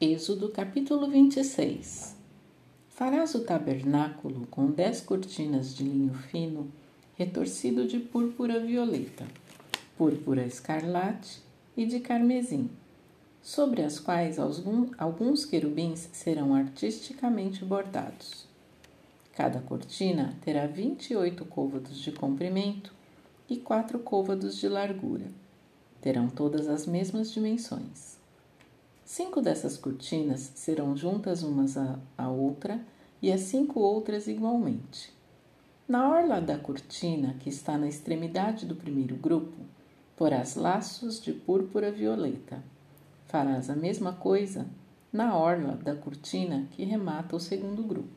Êxodo capítulo 26. Farás o tabernáculo com 10 cortinas de linho fino, retorcido de púrpura violeta, púrpura escarlate e de carmesim, sobre as quais alguns querubins serão artisticamente bordados. Cada cortina terá 28 côvados de comprimento e 4 côvados de largura. Terão todas as mesmas dimensões. 5 dessas cortinas serão juntas umas à outra e as 5 outras igualmente. Na orla da cortina, que está na extremidade do primeiro grupo, porás laços de púrpura violeta. Farás a mesma coisa na orla da cortina que remata o segundo grupo.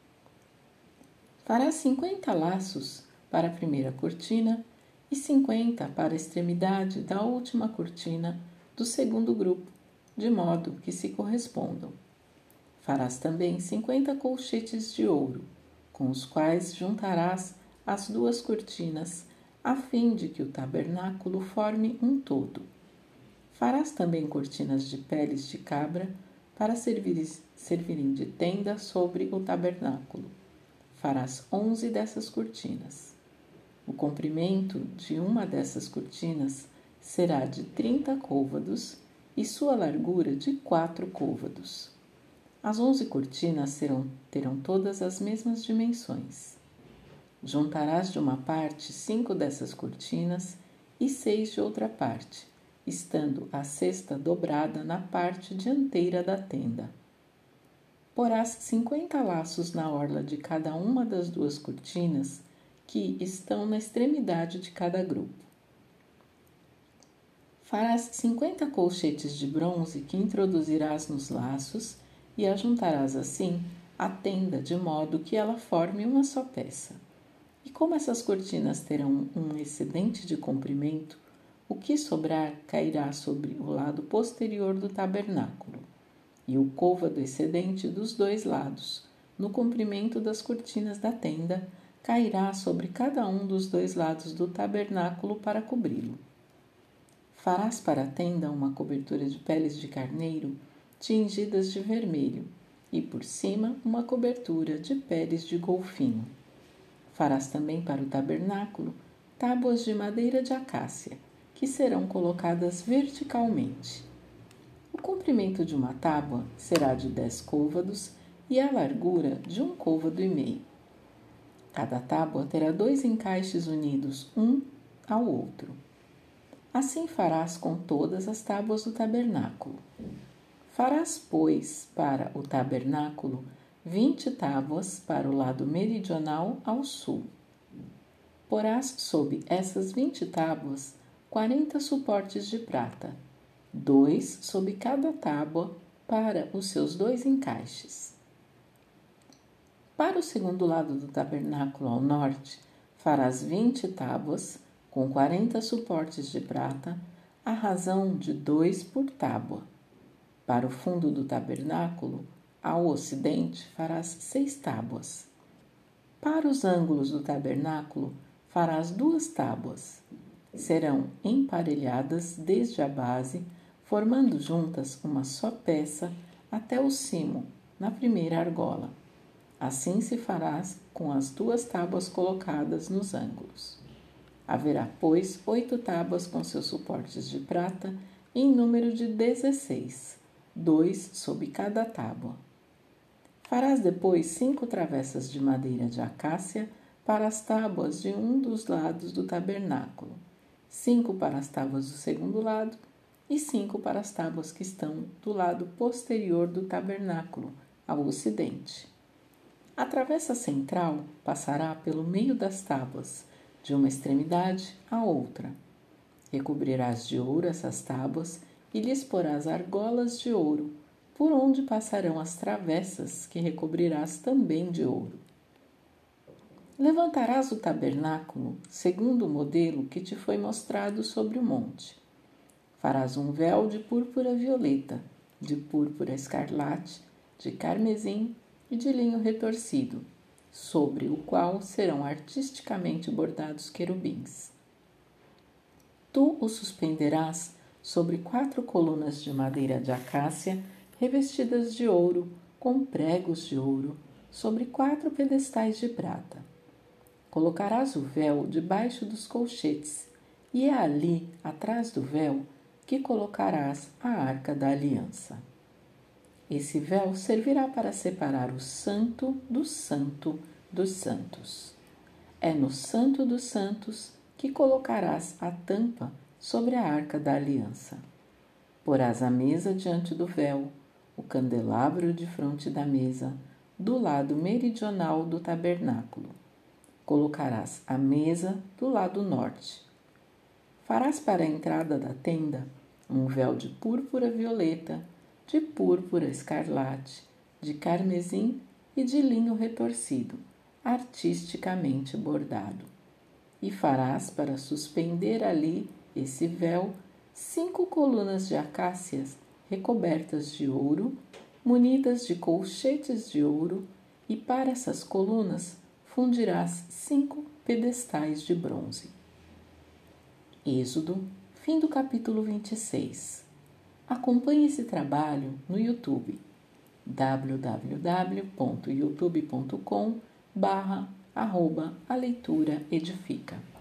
Farás 50 laços para a primeira cortina e 50 para a extremidade da última cortina do segundo grupo, de modo que se correspondam. Farás também 50 colchetes de ouro, com os quais juntarás as 2 cortinas, a fim de que o tabernáculo forme um todo. Farás também cortinas de peles de cabra para servirem de tenda sobre o tabernáculo. Farás 11 dessas cortinas. O comprimento de uma dessas cortinas será de 30 côvados e sua largura de 4 côvados. As 11 cortinas terão todas as mesmas dimensões. Juntarás de uma parte 5 dessas cortinas e 6 de outra parte, estando a sexta dobrada na parte dianteira da tenda. Porás 50 laços na orla de cada uma das 2 cortinas que estão na extremidade de cada grupo. Farás 50 colchetes de bronze que introduzirás nos laços e ajuntarás assim a tenda de modo que ela forme uma só peça. E como essas cortinas terão um excedente de comprimento, o que sobrar cairá sobre o lado posterior do tabernáculo, e o côvado excedente dos 2 lados, no comprimento das cortinas da tenda, cairá sobre cada um dos 2 lados do tabernáculo para cobri-lo. Farás para a tenda uma cobertura de peles de carneiro tingidas de vermelho e por cima uma cobertura de peles de golfinho. Farás também para o tabernáculo tábuas de madeira de acácia, que serão colocadas verticalmente. O comprimento de uma tábua será de 10 côvados e a largura de 1 côvado e meio. Cada tábua terá 2 encaixes unidos um ao outro. Assim farás com todas as tábuas do tabernáculo. Farás, pois, para o tabernáculo 20 tábuas para o lado meridional ao sul. Porás sob essas 20 tábuas 40 suportes de prata, 2 sob cada tábua para os seus 2 encaixes. Para o segundo lado do tabernáculo ao norte, farás 20 tábuas com 40 suportes de prata, à razão de 2 por tábua. Para o fundo do tabernáculo, ao ocidente, farás 6 tábuas. Para os ângulos do tabernáculo, farás 2 tábuas. Serão emparelhadas desde a base, formando juntas uma só peça até o cimo, na primeira argola. Assim se farás com as 2 tábuas colocadas nos ângulos. Haverá, pois, 8 tábuas com seus suportes de prata, em número de 16, 2 sob cada tábua. Farás depois 5 travessas de madeira de acácia para as tábuas de um dos lados do tabernáculo, 5 para as tábuas do segundo lado e 5 para as tábuas que estão do lado posterior do tabernáculo, ao ocidente. A travessa central passará pelo meio das tábuas, de uma extremidade à outra. Recobrirás de ouro essas tábuas e lhes porás argolas de ouro, por onde passarão as travessas que recobrirás também de ouro. Levantarás o tabernáculo segundo o modelo que te foi mostrado sobre o monte. Farás um véu de púrpura violeta, de púrpura escarlate, de carmesim e de linho retorcido, sobre o qual serão artisticamente bordados querubins. Tu o suspenderás sobre 4 colunas de madeira de acácia revestidas de ouro, com pregos de ouro, sobre 4 pedestais de prata. Colocarás o véu debaixo dos colchetes, e é ali, atrás do véu, que colocarás a arca da aliança. Esse véu servirá para separar o santo do santo dos santos. É no santo dos santos que colocarás a tampa sobre a arca da aliança. Porás a mesa diante do véu, o candelabro defronte da mesa, do lado meridional do tabernáculo. Colocarás a mesa do lado norte. Farás para a entrada da tenda um véu de púrpura violeta, de púrpura escarlate, de carmesim e de linho retorcido, artisticamente bordado. E farás para suspender ali esse véu 5 colunas de acácias recobertas de ouro, munidas de colchetes de ouro, e para essas colunas fundirás 5 pedestais de bronze. Êxodo, fim do capítulo 26. Acompanhe esse trabalho no YouTube, www.youtube.com/a leitura edifica.